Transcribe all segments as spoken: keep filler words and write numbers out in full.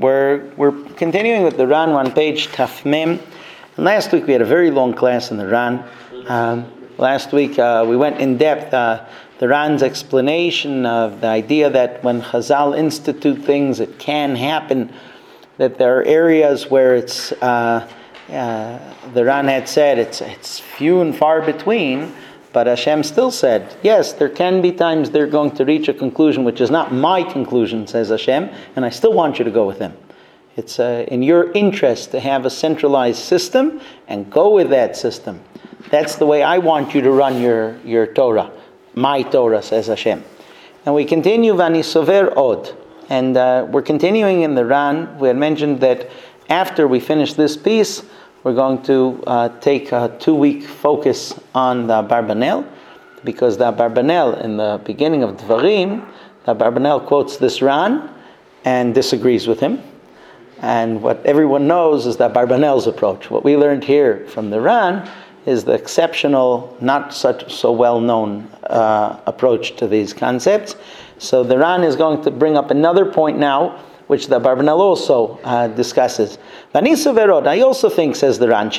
we're we're continuing with the Ran on page Tafmim. And last week we had a very long class in the Ran. Um, last week uh, we went in depth uh, the Ran's explanation of the idea that when Chazal institute things, it can happen. That there are areas where it's uh, uh, the Ran had said it's it's few and far between. But Hashem still said, yes, there can be times they're going to reach a conclusion which is not my conclusion, says Hashem, and I still want you to go with them. It's uh, in your interest to have a centralized system and go with that system. That's the way I want you to run your, your Torah, my Torah, says Hashem. And we continue, Vani Sover Od. And uh, we're continuing in the Ran. We had mentioned that after we finish this piece, we're going to uh, take a two-week focus on the Abarbanel, because the Abarbanel, in the beginning of Dvarim, the Abarbanel quotes this Ran and disagrees with him. And what everyone knows is the Abarbanel's approach. What we learned here from the Ran is the exceptional, not such so well-known uh, approach to these concepts. So the Ran is going to bring up another point now, which the Abarbanel also uh, discusses. I also think, says the Ran,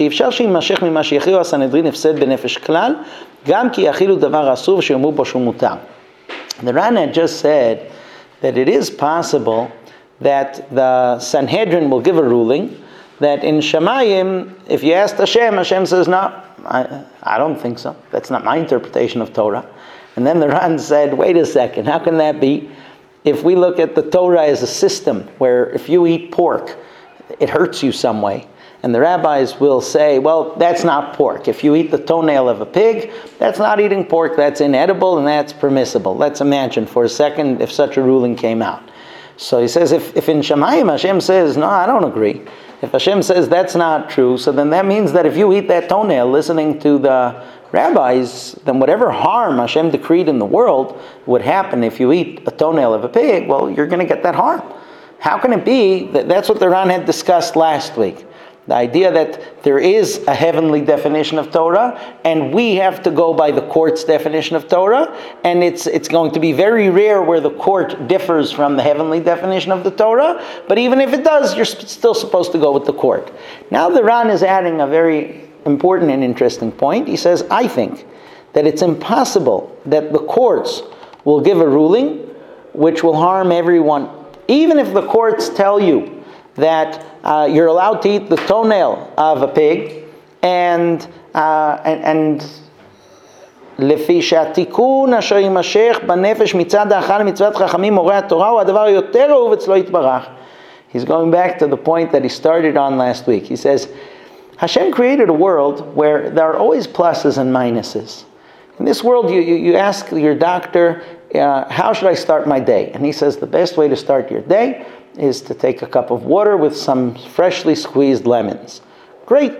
the Ran had just said that it is possible that the Sanhedrin will give a ruling that in Shamayim, if you ask Hashem, Hashem says, no, I, I don't think so. That's not my interpretation of Torah. And then the Ran said, wait a second, how can that be? If we look at the Torah as a system where if you eat pork, it hurts you some way. And the rabbis will say, well, that's not pork. If you eat the toenail of a pig, that's not eating pork, that's inedible and that's permissible. Let's imagine for a second if such a ruling came out. So he says, if, if in Shamayim Hashem says, no, I don't agree. If Hashem says that's not true, so then that means that if you eat that toenail listening to the rabbis, then whatever harm Hashem decreed in the world would happen if you eat a toenail of a pig, well, you're going to get that harm. How can it be that that's what the Ran had discussed last week? The idea that there is a heavenly definition of Torah, and we have to go by the court's definition of Torah, and it's it's going to be very rare where the court differs from the heavenly definition of the Torah, but even if it does, you're sp- still supposed to go with the court. Now the Ran is adding a very important and interesting point. He says, I think that it's impossible that the courts will give a ruling which will harm everyone. Even if the courts tell you that uh, you're allowed to eat the toenail of a pig, and uh, and לפי שהתיקון אשר יימשך בנפש מצד האכל מצוות חכמים מורי התורה הוא הדבר יותר אהוב אצלו יתברך. He's going back to the point that he started on last week. He says, Hashem created a world where there are always pluses and minuses. In this world, you, you, you ask your doctor, uh, how should I start my day? And he says the best way to start your day is to take a cup of water with some freshly squeezed lemons. Great.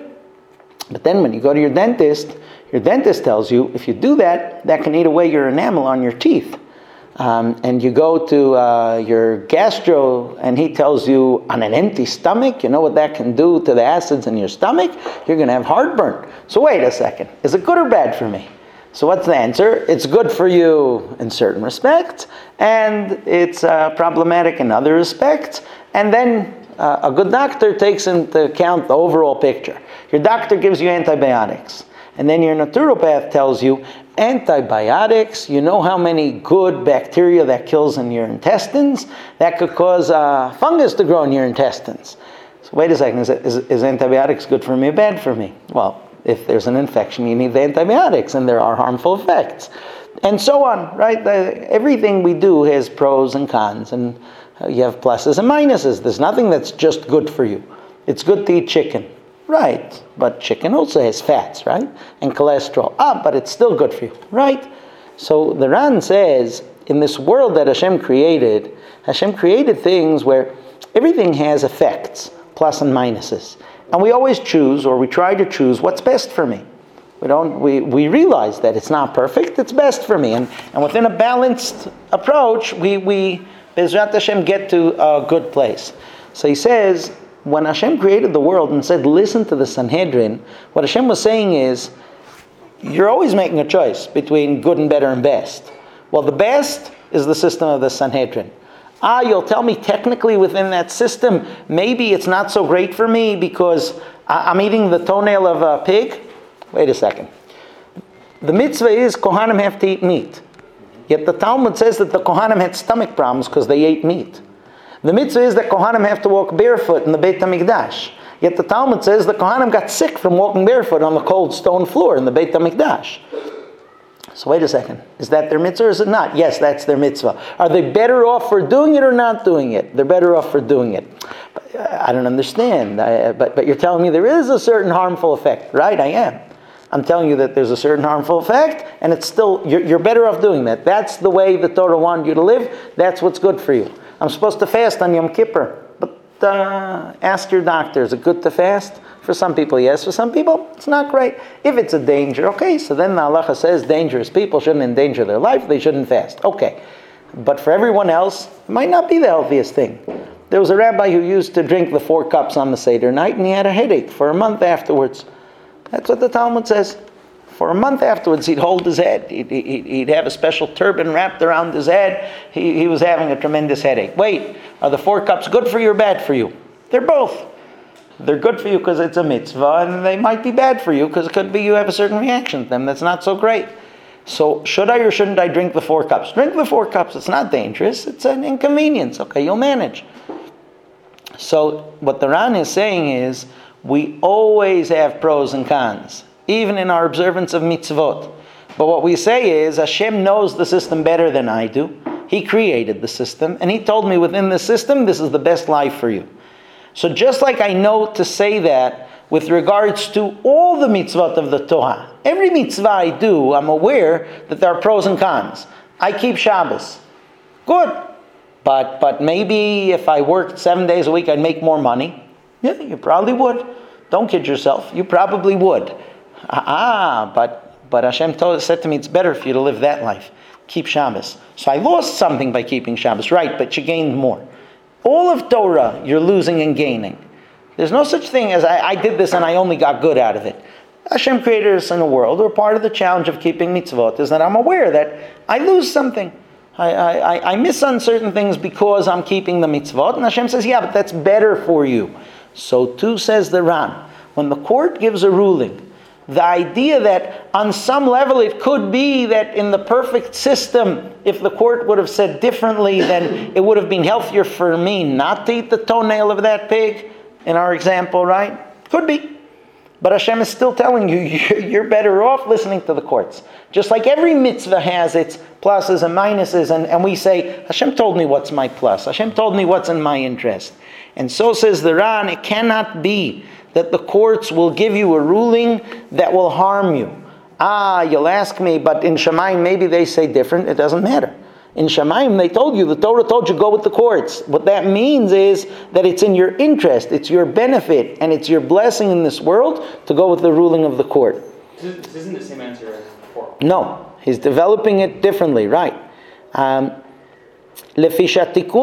But then when you go to your dentist, your dentist tells you, if you do that, that can eat away your enamel on your teeth. Um, and you go to uh, your gastro, and he tells you, on an empty stomach, you know what that can do to the acids in your stomach? You're going to have heartburn. So wait a second. Is it good or bad for me? So what's the answer? It's good for you in certain respects, and it's uh, problematic in other respects. And then uh, a good doctor takes into account the overall picture. Your doctor gives you antibiotics, and then your naturopath tells you, antibiotics, you know how many good bacteria that kills in your intestines? That could cause uh, fungus to grow in your intestines. So wait a second, is, it, is, is antibiotics good for me or bad for me? Well, if there's an infection, you need the antibiotics, and there are harmful effects. And so on, right? The, everything we do has pros and cons, and uh, you have pluses and minuses. There's nothing that's just good for you. It's good to eat chicken. Right, but chicken also has fats, right? And cholesterol. Ah, but it's still good for you, right? So the Ran says, in this world that Hashem created, Hashem created things where everything has effects, plus and minuses. And we always choose, or we try to choose, what's best for me. We don't. We, we realize that it's not perfect, it's best for me. And, and within a balanced approach, we, we, Bezrat Hashem, get to a good place. So he says, when Hashem created the world and said, listen to the Sanhedrin, what Hashem was saying is, you're always making a choice between good and better and best. Well, the best is the system of the Sanhedrin. Ah, you'll tell me technically within that system, maybe it's not so great for me because I'm eating the toenail of a pig. Wait a second. The mitzvah is Kohanim have to eat meat. Yet the Talmud says that the Kohanim had stomach problems because they ate meat. The mitzvah is that Kohanim have to walk barefoot in the Beit HaMikdash. Yet the Talmud says the Kohanim got sick from walking barefoot on the cold stone floor in the Beit HaMikdash. So wait a second. Is that their mitzvah or is it not? Yes, that's their mitzvah. Are they better off for doing it or not doing it? They're better off for doing it. But, uh, I don't understand. I, but, but you're telling me there is a certain harmful effect, right? I am. I'm telling you that there's a certain harmful effect, and it's still, you're, you're better off doing that. That's the way the Torah wanted you to live. That's what's good for you. I'm supposed to fast on Yom Kippur, but uh, ask your doctor, is it good to fast? For some people, yes. For some people, it's not great. If it's a danger, okay, so then the halacha says dangerous people shouldn't endanger their life, they shouldn't fast. Okay. But for everyone else, it might not be the healthiest thing. There was a rabbi who used to drink the four cups on the Seder night, and he had a headache for a month afterwards. That's what the Talmud says. For a month afterwards, he'd hold his head. He'd, he'd, he'd have a special turban wrapped around his head. He, he was having a tremendous headache. Wait, are the four cups good for you or bad for you? They're both. They're good for you because it's a mitzvah, and they might be bad for you because it could be you have a certain reaction to them that's not so great. So should I or shouldn't I drink the four cups? Drink the four cups. It's not dangerous. It's an inconvenience. Okay, you'll manage. So what the Ran is saying is, we always have pros and cons, even in our observance of mitzvot. But what we say is, Hashem knows the system better than I do. He created the system, and He told me within the system, this is the best life for you. So just like I know to say that with regards to all the mitzvot of the Torah, every mitzvah I do, I'm aware that there are pros and cons. I keep Shabbos. Good. But but maybe if I worked seven days a week, I'd make more money. Yeah, you probably would. Don't kid yourself. You probably would. Ah, but but Hashem told, said to me, it's better for you to live that life. Keep Shabbos. So I lost something by keeping Shabbos. Right, but you gained more. All of Torah, you're losing and gaining. There's no such thing as, I, I did this and I only got good out of it. Hashem created us in a world where part of the challenge of keeping mitzvot is that I'm aware that I lose something. I, I, I miss on certain things because I'm keeping the mitzvot. And Hashem says, yeah, but that's better for you. So too says the Ran. When the court gives a ruling, the idea that on some level it could be that in the perfect system, if the court would have said differently, then it would have been healthier for me not to eat the toenail of that pig, in our example, right? Could be. But Hashem is still telling you, you're better off listening to the courts. Just like every mitzvah has its pluses and minuses, and, and we say, Hashem told me what's my plus. Hashem told me what's in my interest. And so says the Ran, it cannot be that the courts will give you a ruling that will harm you. Ah, you'll ask me, but in Shamayim maybe they say different. It doesn't matter. In Shamayim they told you, the Torah told you, go with the courts. What that means is that it's in your interest, it's your benefit, and it's your blessing in this world to go with the ruling of the court. This isn't the same answer as before. No, he's developing it differently, right? Um, because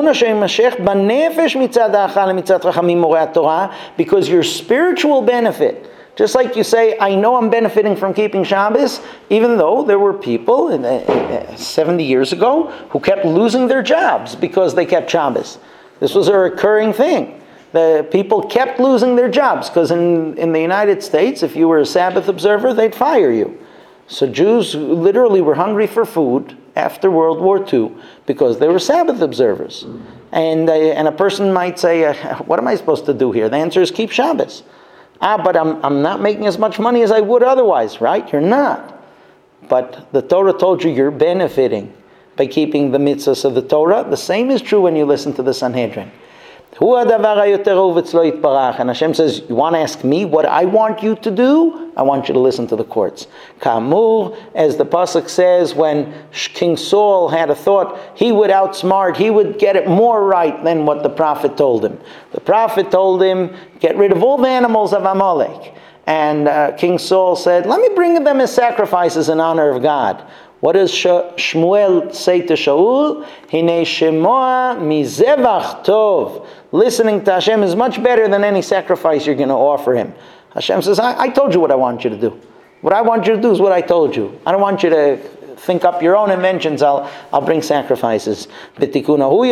your spiritual benefit, just like you say, I know I'm benefiting from keeping Shabbos, even though there were people in, uh, seventy years ago who kept losing their jobs because they kept Shabbos. This was a recurring thing. The people kept losing their jobs because in, in the United States, if you were a Sabbath observer, they'd fire you. So Jews literally were hungry for food after World War Two because they were Sabbath observers. And, uh, and a person might say, uh, what am I supposed to do here? The answer is keep Shabbos. Ah, but I'm, I'm not making as much money as I would otherwise, right? You're not. But the Torah told you you're benefiting by keeping the mitzvahs of the Torah. The same is true when you listen to the Sanhedrin. And Hashem says, you want to ask me what I want you to do? I want you to listen to the courts. Kamur, as the Pasuk says, when King Saul had a thought, he would outsmart, he would get it more right than what the prophet told him. The prophet told him, get rid of all the animals of Amalek. And uh, King Saul said, let me bring them as sacrifices in honor of God. What does Shmuel say to Shaul? Hine shemoa mizevach tov. Listening to Hashem is much better than any sacrifice you're going to offer Him. Hashem says, I, I told you what I want you to do. What I want you to do is what I told you. I don't want you to think up your own inventions, I'll, I'll bring sacrifices. He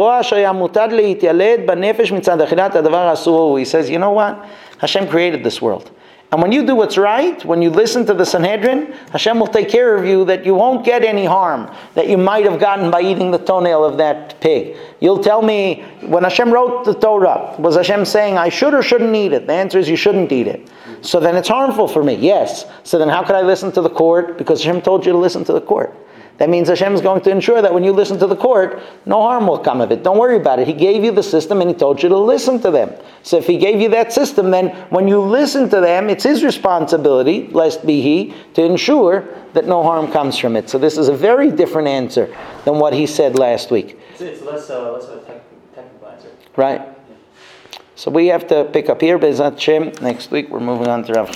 says, you know what? Hashem created this world. And when you do what's right, when you listen to the Sanhedrin, Hashem will take care of you that you won't get any harm that you might have gotten by eating the toenail of that pig. You'll tell me, when Hashem wrote the Torah, was Hashem saying I should or shouldn't eat it? The answer is you shouldn't eat it. So then it's harmful for me. Yes. So then how could I listen to the court? Because Hashem told you to listen to the court. That means Hashem is going to ensure that when you listen to the court, no harm will come of it. Don't worry about it. He gave you the system and He told you to listen to them. So if He gave you that system, then when you listen to them, it's His responsibility, blessed be He, to ensure that no harm comes from it. So this is a very different answer than what he said last week. It's, it's less, uh, less of a tech, technical answer. Right. So we have to pick up here, Be'ezrat Hashem. Next week we're moving on to Rav